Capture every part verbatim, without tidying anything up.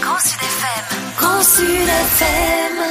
Grand Sud F M. Grand Sud F M.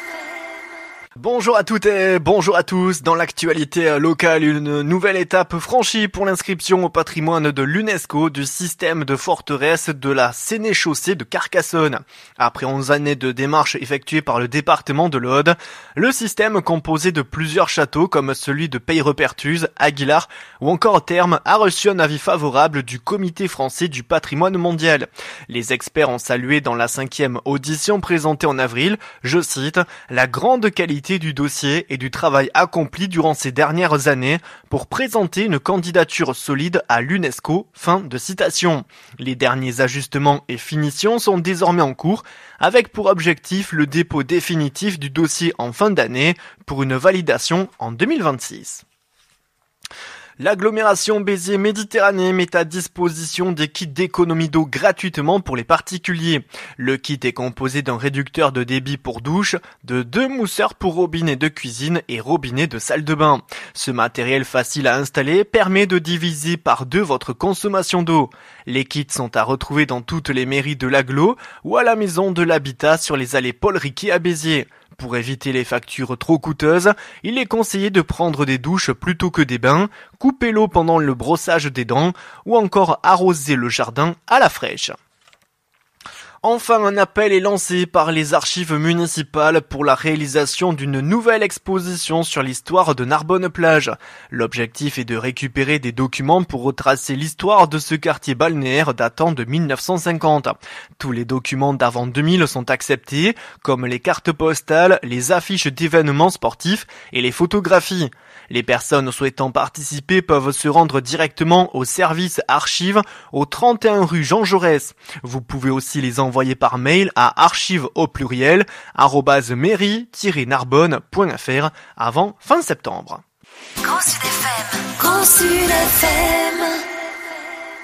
Bonjour à toutes et bonjour à tous. Dans l'actualité locale, une nouvelle étape franchie pour l'inscription au patrimoine de l'UNESCO du système de forteresse de la sénéchaussée de Carcassonne. Après onze années de démarches effectuées par le département de l'Aude, le système composé de plusieurs châteaux comme celui de Peillerepertuis, Aguilar ou encore Termes a reçu un avis favorable du Comité français du patrimoine mondial. Les experts ont salué dans la cinquième audition présentée en avril, je cite, la grande qualité du dossier et du travail accompli durant ces dernières années pour présenter une candidature solide à l'UNESCO. Fin de citation. Les derniers ajustements et finitions sont désormais en cours, avec pour objectif le dépôt définitif du dossier en fin d'année pour une validation en deux mille vingt-six. L'agglomération Béziers-Méditerranée met à disposition des kits d'économie d'eau gratuitement pour les particuliers. Le kit est composé d'un réducteur de débit pour douche, de deux mousseurs pour robinet de cuisine et robinet de salle de bain. Ce matériel facile à installer permet de diviser par deux votre consommation d'eau. Les kits sont à retrouver dans toutes les mairies de l'agglo ou à la maison de l'habitat sur les allées Paul Riquet à Béziers. Pour éviter les factures trop coûteuses, il est conseillé de prendre des douches plutôt que des bains, couper l'eau pendant le brossage des dents ou encore arroser le jardin à la fraîche. Enfin, un appel est lancé par les archives municipales pour la réalisation d'une nouvelle exposition sur l'histoire de Narbonne-Plage. L'objectif est de récupérer des documents pour retracer l'histoire de ce quartier balnéaire datant de mille neuf cent cinquante. Tous les documents d'avant deux mille sont acceptés, comme les cartes postales, les affiches d'événements sportifs et les photographies. Les personnes souhaitant participer peuvent se rendre directement au service archives au trente et un rue Jean Jaurès. Vous pouvez aussi les envoyer par mail à archives au pluriel arobase mairie tiret narbonne point f r avant fin septembre. Grand Sud F M. Grand Sud F M.